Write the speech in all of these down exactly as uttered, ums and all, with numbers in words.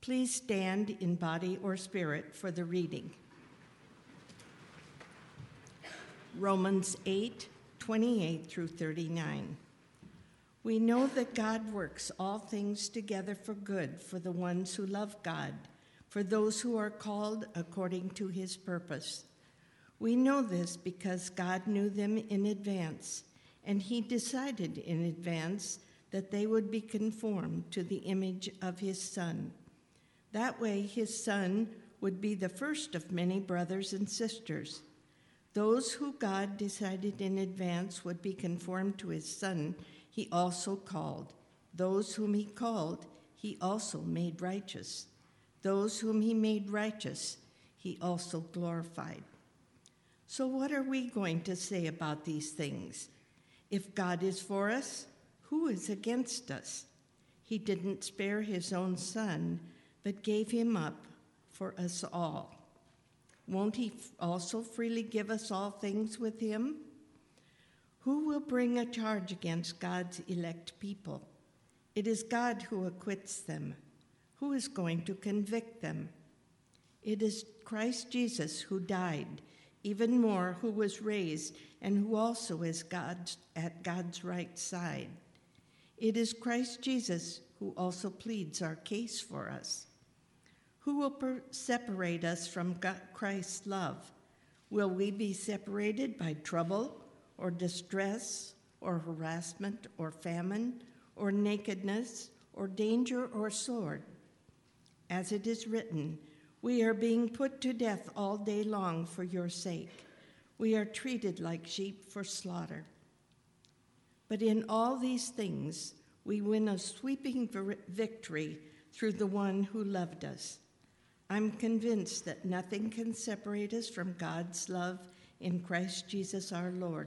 Please stand in body or spirit for the reading. Romans eight, twenty-eight through thirty-nine. We know that God works all things together for good for the ones who love God, for those who are called according to his purpose. We know this because God knew them in advance, and he decided in advance that they would be conformed to the image of his Son. That way, his Son would be the first of many brothers and sisters. Those who God decided in advance would be conformed to his Son, he also called. Those whom he called, he also made righteous. Those whom he made righteous, he also glorified. So what are we going to say about these things? If God is for us, who is against us? He didn't spare his own Son, but gave him up for us all. Won't he also freely give us all things with him? Who will bring a charge against God's elect people? It is God who acquits them. Who is going to convict them? It is Christ Jesus who died, even more, who was raised, and who also is God's, at God's right side. It is Christ Jesus who also pleads our case for us. Who will per- separate us from God, Christ's love? Will we be separated by trouble or distress or harassment or famine or nakedness or danger or sword? As it is written, we are being put to death all day long for your sake. We are treated like sheep for slaughter. But in all these things, we win a sweeping victory through the one who loved us. I'm convinced that nothing can separate us from God's love in Christ Jesus our Lord.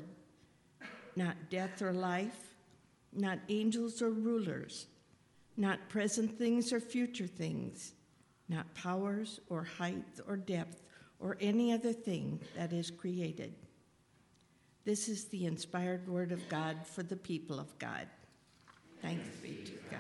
Not death or life, not angels or rulers, not present things or future things, not powers or height or depth or any other thing that is created. This is the inspired word of God for the people of God. Thanks be to God.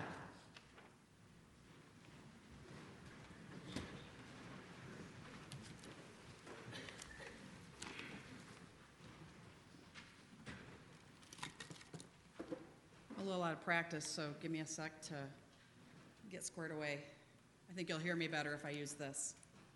A little out of practice, so give me a sec to get squared away. I think you'll hear me better if I use this.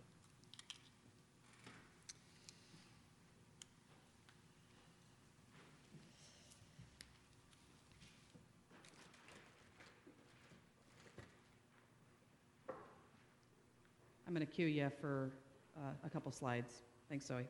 I'm going to cue you for uh, a couple slides. Thanks, Zoe.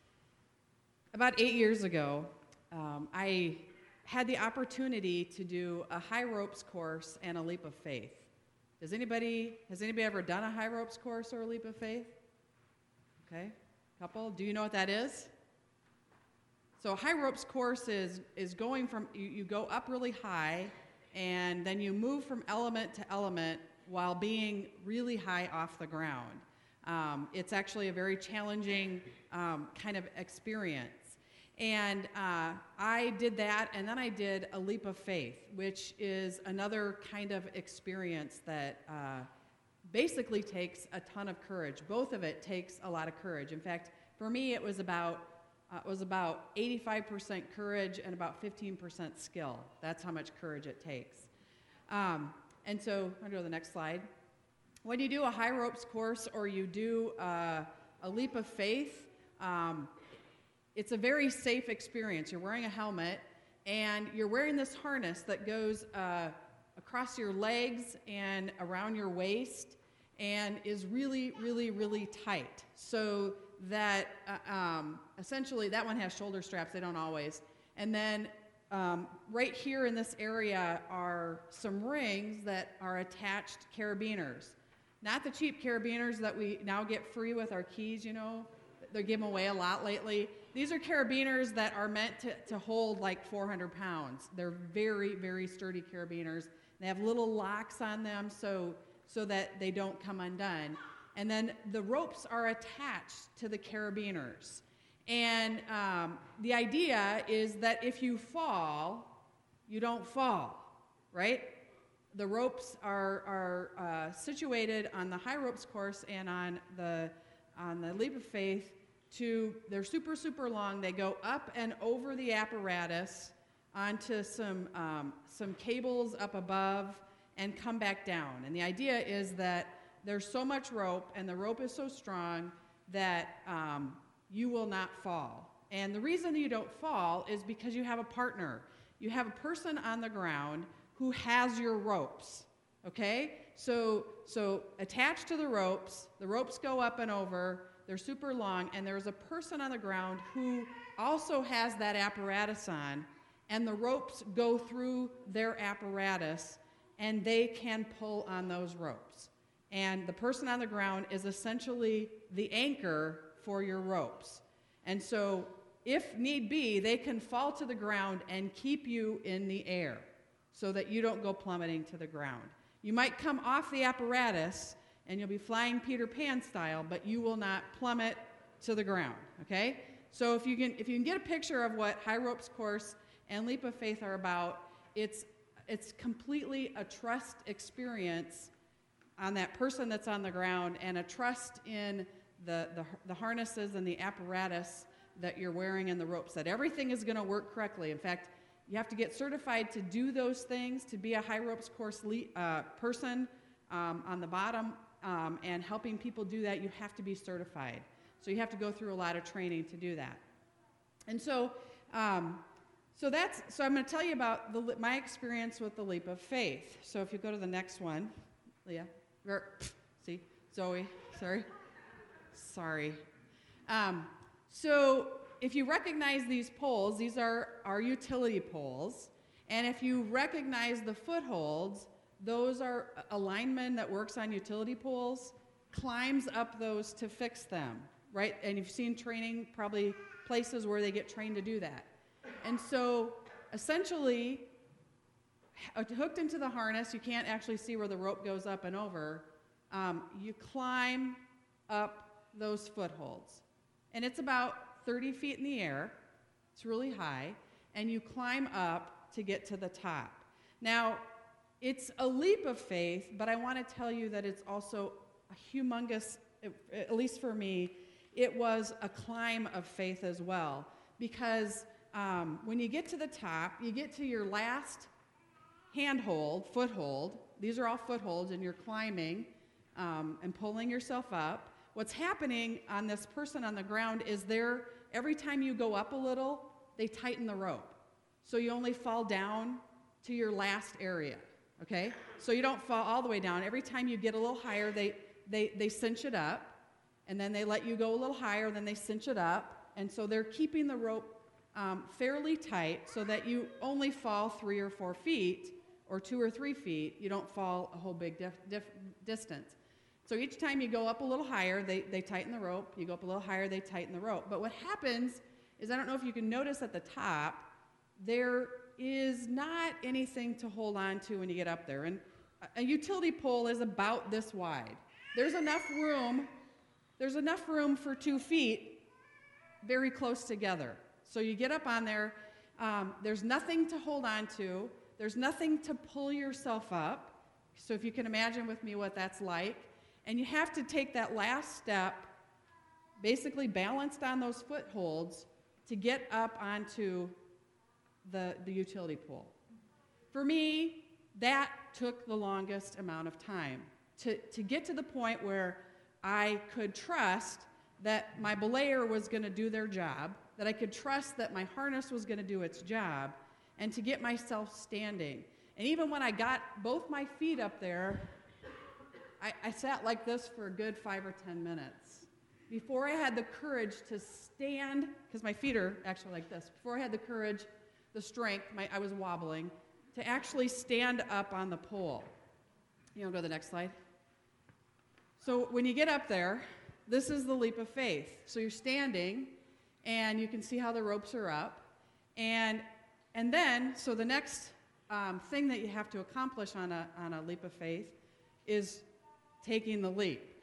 About eight years ago, um, I had the opportunity to do a high ropes course and a leap of faith. Does anybody, has anybody ever done a high ropes course or a leap of faith? Okay, couple. Do you know what that is? So a high ropes course is, is going from, you, you go up really high, and then you move from element to element while being really high off the ground. Um, it's actually a very challenging um, kind of experience. And uh, I did that, and then I did a leap of faith, which is another kind of experience that uh, basically takes a ton of courage. Both of it takes a lot of courage. In fact, for me, it was about uh, it was about eighty-five percent courage and about fifteen percent skill. That's how much courage it takes. Um, and so, I'll go to the next slide. When you do a high ropes course or you do uh, a leap of faith, um, it's a very safe experience. You're wearing a helmet, and you're wearing this harness that goes uh, across your legs and around your waist and is really, really, really tight. So that uh, um, essentially, that one has shoulder straps. They don't always. And then um, right here in this area are some rings that are attached carabiners. Not the cheap carabiners that we now get free with our keys, you know. They're giving away a lot lately. These are carabiners that are meant to, to hold like four hundred pounds. They're very, very sturdy carabiners. They have little locks on them so, so that they don't come undone. And then the ropes are attached to the carabiners. And um, the idea is that if you fall, you don't fall, right? the ropes are, are uh, situated on the high ropes course and on the, on the leap of faith to, they're super, super long. They go up and over the apparatus onto some, um, some cables up above and come back down. And the idea is that there's so much rope and the rope is so strong that um, you will not fall. And the reason you don't fall is because you have a partner. You have a person on the ground who has your ropes, okay? So, so attached to the ropes, the ropes go up and over, they're super long, and there's a person on the ground who also has that apparatus on, and the ropes go through their apparatus, and they can pull on those ropes. And the person on the ground is essentially the anchor for your ropes. And so, if need be, they can fall to the ground and keep you in the air so that you don't go plummeting to the ground. You might come off the apparatus and you'll be flying Peter Pan style, but you will not plummet to the ground, okay? So if you can, if you can get a picture of what High Ropes Course and Leap of Faith are about, it's, it's completely a trust experience on that person that's on the ground and a trust in the, the, the harnesses and the apparatus that you're wearing and the ropes, that everything is going to work correctly. In fact, you have to get certified to do those things, to be a High Ropes Course le- uh, person um, on the bottom, um, and helping people do that, you have to be certified. So you have to go through a lot of training to do that. And so, um, so that's so I'm going to tell you about the, my experience with the Leap of Faith. So if you go to the next one, Leah, or, see, Zoe, sorry, sorry. Um, so if you recognize these poles, these are our utility poles, and if you recognize the footholds, those are a lineman that works on utility poles, climbs up those to fix them, right? And you've seen training, probably places where they get trained to do that. And so essentially, hooked into the harness, you can't actually see where the rope goes up and over, um, you climb up those footholds. And it's about thirty feet in the air, it's really high, and you climb up to get to the top. Now, it's a leap of faith, but I want to tell you that it's also a humongous, at least for me, it was a climb of faith as well. Because um, when you get to the top, you get to your last handhold, foothold. These are all footholds, and you're climbing um, and pulling yourself up. What's happening on this person on the ground is they're, every time you go up a little, they tighten the rope. So you only fall down to your last area, okay? So you don't fall all the way down. Every time you get a little higher, they, they, they cinch it up, and then they let you go a little higher, then they cinch it up. And so they're keeping the rope um, fairly tight so that you only fall three or four feet, or two or three feet. You don't fall a whole big dif- dif- distance. So each time you go up a little higher, they, they tighten the rope. You go up a little higher, they tighten the rope. But what happens is, I don't know if you can notice at the top, there is not anything to hold on to when you get up there. And a utility pole is about this wide. There's enough room, there's enough room for two feet very close together. So you get up on there, um, there's nothing to hold on to, there's nothing to pull yourself up. So if you can imagine with me what that's like. And you have to take that last step, basically balanced on those footholds, to get up onto the, the utility pole. For me, that took the longest amount of time. To, to get to the point where I could trust that my belayer was going to do their job, that I could trust that my harness was going to do its job, and to get myself standing. And even when I got both my feet up there, I, I sat like this for a good five or ten minutes before I had the courage to stand, because my feet are actually like this, before I had the courage, the strength, my, I was wobbling, to actually stand up on the pole. You want to go to the next slide? So when you get up there, this is the leap of faith. So you're standing, and you can see how the ropes are up. And, and then, so the next um, thing that you have to accomplish on a, on a leap of faith is taking the leap.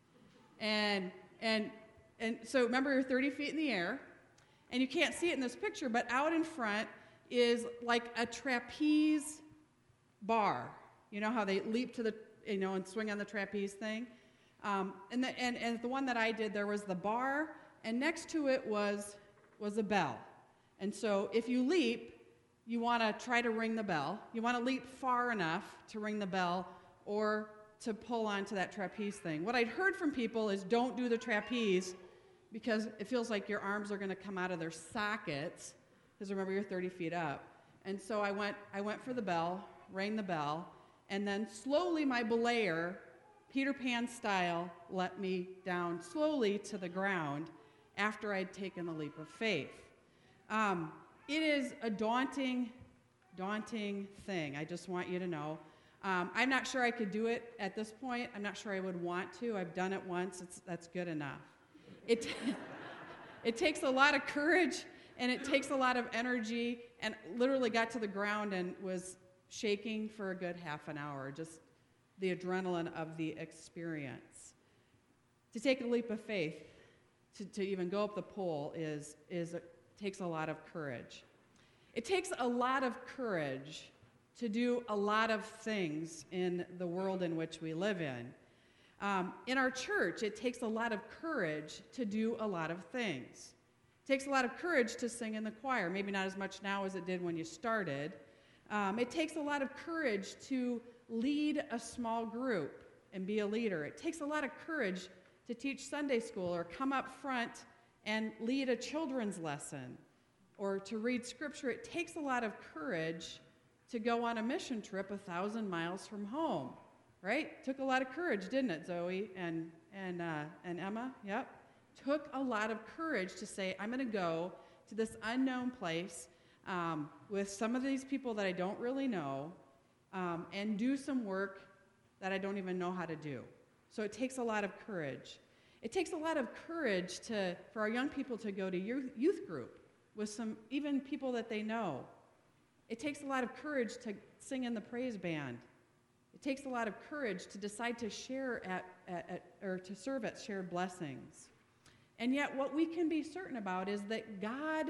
And and and so remember, you're thirty feet in the air, and you can't see it in this picture, but out in front is like a trapeze bar, You know how they leap to the, you know, and swing on the trapeze thing? Um, and, the, and, and the one that I did, there was the bar, and next to it was, was a bell. And so if you leap, you want to try to ring the bell. You want to leap far enough to ring the bell or to pull onto that trapeze thing. What I'd heard from people is don't do the trapeze because it feels like your arms are going to come out of their sockets, because remember, you're thirty feet up. And so I went, I went for the bell, rang the bell, and then slowly my belayer, Peter Pan style, let me down slowly to the ground after I'd taken the leap of faith. Um, it is a daunting, daunting thing. I just want you to know. Um, I'm not sure I could do it at this point. I'm not sure I would want to. I've done it once. It's, that's good enough. It, it takes a lot of courage, and it takes a lot of energy, and literally got to the ground and was shaking for a good half an hour, just the adrenaline of the experience. To take a leap of faith, to, to even go up the pole, is, is a, takes a lot of courage. It takes a lot of courage to do a lot of things in the world in which we live in. Um, in our church, it takes a lot of courage to do a lot of things. It takes a lot of courage to sing in the choir, maybe not as much now as it did when you started. Um, it takes a lot of courage to lead a small group and be a leader. It takes a lot of courage to teach Sunday school or come up front and lead a children's lesson or to read scripture. It takes a lot of courage to go on a mission trip a thousand miles from home, right? Took a lot of courage, didn't it, Zoe and, and, uh, and Emma? Yep. Took a lot of courage to say, I'm going to go to this unknown place um, with some of these people that I don't really know um, and do some work that I don't even know how to do. So it takes a lot of courage. It takes a lot of courage to, for our young people to go to youth, youth group with some, even people that they know. It takes a lot of courage to sing in the praise band. It takes a lot of courage to decide to share at, at, at or to serve at Shared Blessings. And yet what we can be certain about is that God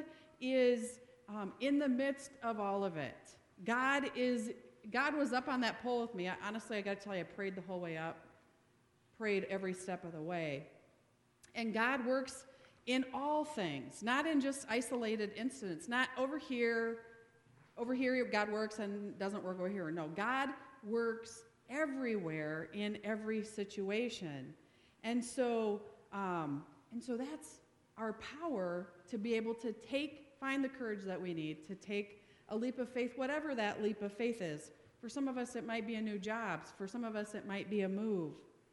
is um, in the midst of all of it. God is, God was up on that pole with me. I, honestly, I got to tell you, I prayed the whole way up, prayed every step of the way. And God works in all things, not in just isolated incidents, not over here, over here God works and doesn't work over here. No, God works everywhere in every situation. And so, um, and so that's our power to be able to take, find the courage that we need to take a leap of faith, whatever that leap of faith is. For some of us, it might be a new job. For some of us, it might be a move.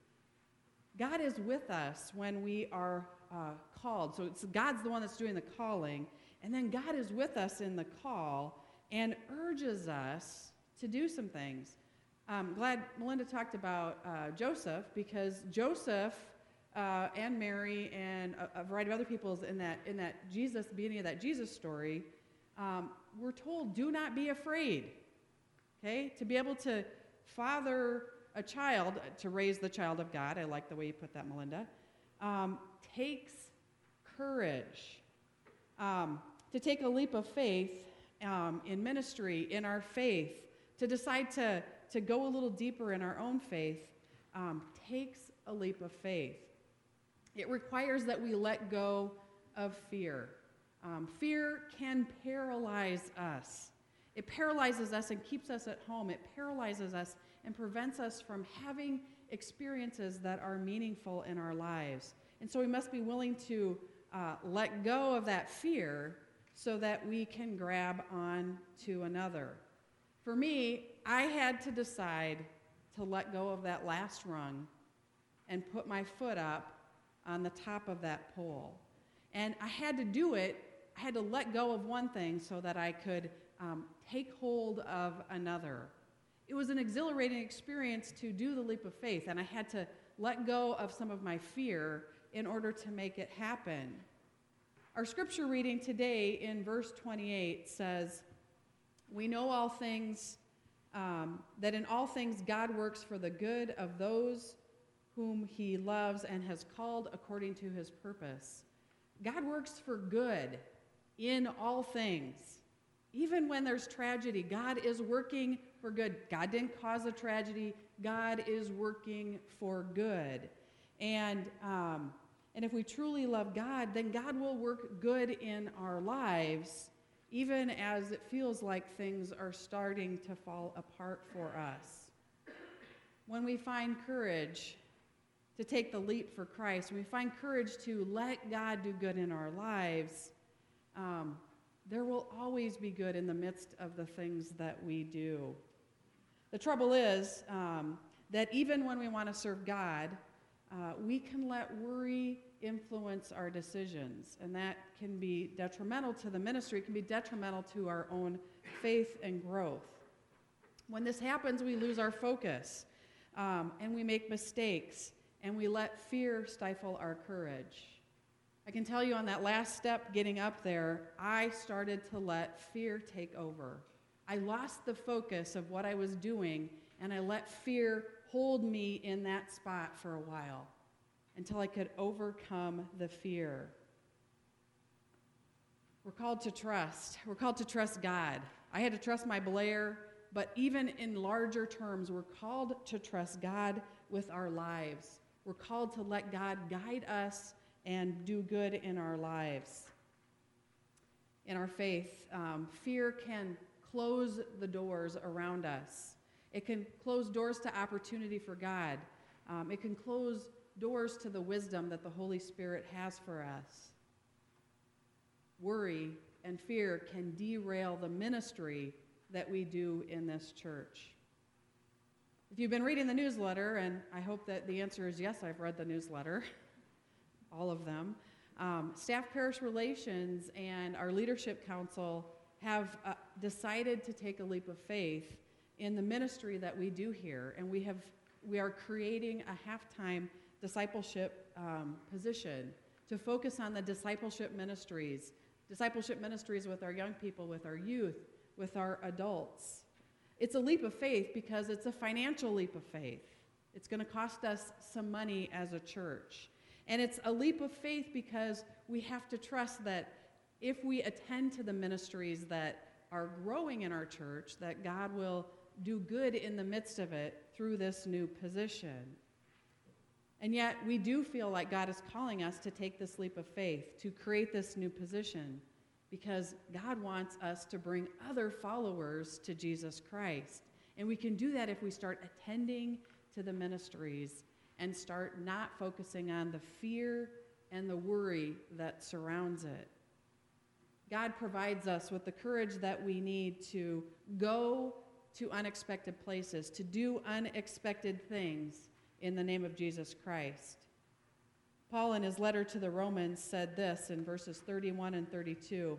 God is with us when we are uh, called. So it's God's the one that's doing the calling, and then God is with us in the call and urges us to do some things. I'm glad Melinda talked about uh, Joseph, because Joseph uh, and Mary and a, a variety of other people in that in that Jesus, the beginning of that Jesus story, um, we're told, do not be afraid. Okay, to be able to father a child, to raise the child of God, I like the way you put that, Melinda, um, takes courage. Um, to take a leap of faith um, in ministry, in our faith, to decide to, to go a little deeper in our own faith, um, takes a leap of faith. It requires that we let go of fear. Um, fear can paralyze us. It paralyzes us and keeps us at home. It paralyzes us and prevents us from having experiences that are meaningful in our lives. And so we must be willing to uh, let go of that fear so that we can grab on to another. For me, I had to decide to let go of that last rung and put my foot up on the top of that pole. And I had to do it, I had to let go of one thing so that I could um, take hold of another. It was an exhilarating experience to do the leap of faith, and I had to let go of some of my fear in order to make it happen. Our scripture reading today in verse twenty-eight says, we know all things, um, that in all things God works for the good of those whom he loves and has called according to his purpose. God works for good in all things. Even when there's tragedy, God is working for good. God didn't cause a tragedy. God is working for good. And, um, and if we truly love God, then God will work good in our lives, even as it feels like things are starting to fall apart for us. When we find courage to take the leap for Christ, when we find courage to let God do good in our lives, um, there will always be good in the midst of the things that we do. The trouble is um, that even when we want to serve God, uh, we can let worry influence our decisions, and that can be detrimental to the ministry. It can be detrimental to our own faith and growth. When this happens, we lose our focus, um, and we make mistakes, and we let fear stifle our courage. I can tell you on that last step, getting up there, I started to let fear take over. I lost the focus of what I was doing, and I let fear hold me in that spot for a while until I could overcome the fear. We're called to trust. We're called to trust God. I had to trust my Blair, but even in larger terms, we're called to trust God with our lives. We're called to let God guide us and do good in our lives. In our faith, um, fear can close the doors around us. It can close doors to opportunity for God. Um, it can close doors to the wisdom that the Holy Spirit has for us. Worry and fear can derail the ministry that we do in this church. If you've been reading the newsletter, and I hope that the answer is yes, I've read the newsletter, all of them, um, Staff Parish Relations and our Leadership Council have uh, decided to take a leap of faith in the ministry that we do here, and we have we are creating a half-time discipleship um, position to focus on the discipleship ministries, discipleship ministries with our young people, with our youth, with our adults. It's a leap of faith because it's a financial leap of faith. It's going to cost us some money as a church. And it's a leap of faith because we have to trust that if we attend to the ministries that are growing in our church, that God will do good in the midst of it through this new position. And yet we do feel like God is calling us to take this leap of faith, to create this new position, because God wants us to bring other followers to Jesus Christ. And we can do that if we start attending to the ministries and start not focusing on the fear and the worry that surrounds it. God provides us with the courage that we need to go to unexpected places, to do unexpected things in the name of Jesus Christ. Paul, in his letter to the Romans, said this in verses thirty-one and thirty-two.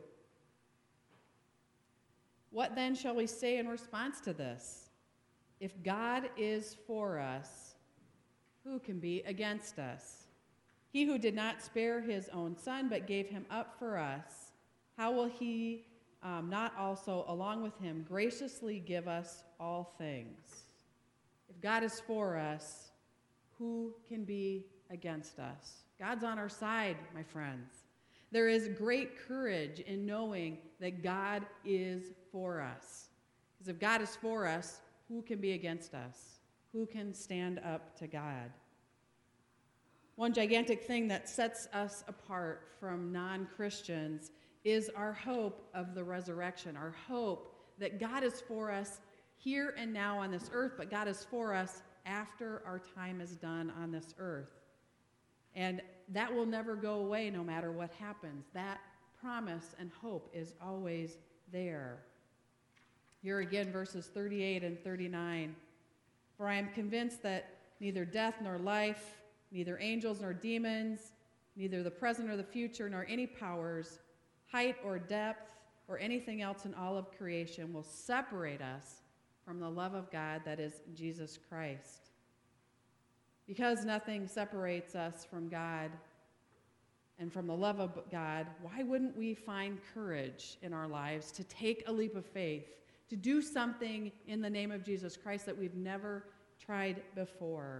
What then shall we say in response to this? If God is for us, who can be against us? He who did not spare his own son, but gave him up for us, how will he um, not also, along with him, graciously give us all things? If God is for us, who can be against us? God's on our side, my friends. There is great courage in knowing that God is for us. Because if God is for us, who can be against us? Who can stand up to God? One gigantic thing that sets us apart from non-Christians is our hope of the resurrection, our hope that God is for us here and now on this earth, but God is for us after our time is done on this earth. And that will never go away no matter what happens. That promise and hope is always there. Here again, verses thirty-eight and thirty-nine. For I am convinced that neither death nor life, neither angels nor demons, neither the present or the future, nor any powers, height or depth, or anything else in all of creation will separate us from the love of God that is Jesus Christ. Because nothing separates us from God and from the love of God, why wouldn't we find courage in our lives to take a leap of faith, to do something in the name of Jesus Christ that we've never tried before?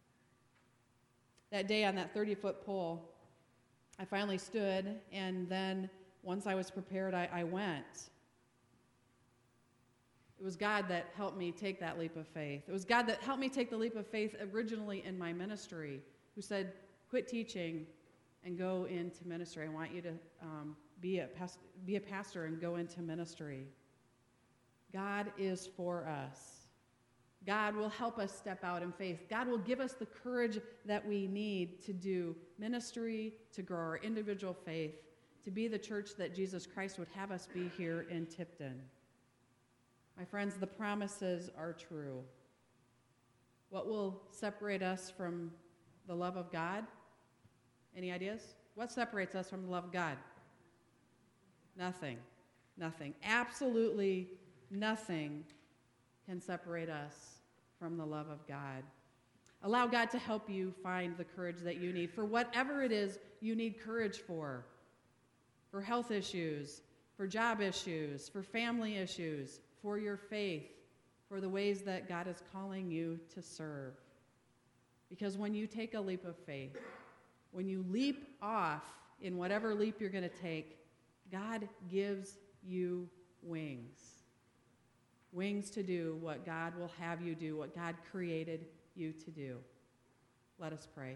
That day on that thirty-foot pole, I finally stood, and then once I was prepared, I, I went. It It was God that helped me take that leap of faith. It was God that helped me take the leap of faith originally in my ministry, who said, quit teaching and go into ministry. I want you to um, be, a past- be a pastor and go into ministry. God is for us. God will help us step out in faith. God will give us the courage that we need to do ministry, to grow our individual faith, to be the church that Jesus Christ would have us be here in Tipton. My friends, the promises are true. What will separate us from the love of God? Any ideas? What separates us from the love of God? Nothing. Nothing. Absolutely nothing can separate us from the love of God. Allow God to help you find the courage that you need for whatever it is you need courage for. For health issues, for job issues, for family issues, for your faith, for the ways that God is calling you to serve. Because when you take a leap of faith, when you leap off in whatever leap you're going to take, God gives you wings. Wings to do what God will have you do, what God created you to do. Let us pray.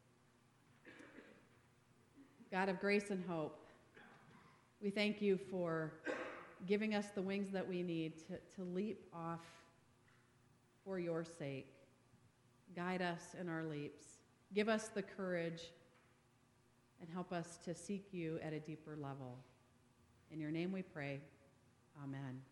God of grace and hope, we thank you for giving us the wings that we need to, to leap off for your sake. Guide us in our leaps. Give us the courage and help us to seek you at a deeper level. In your name we pray. Amen.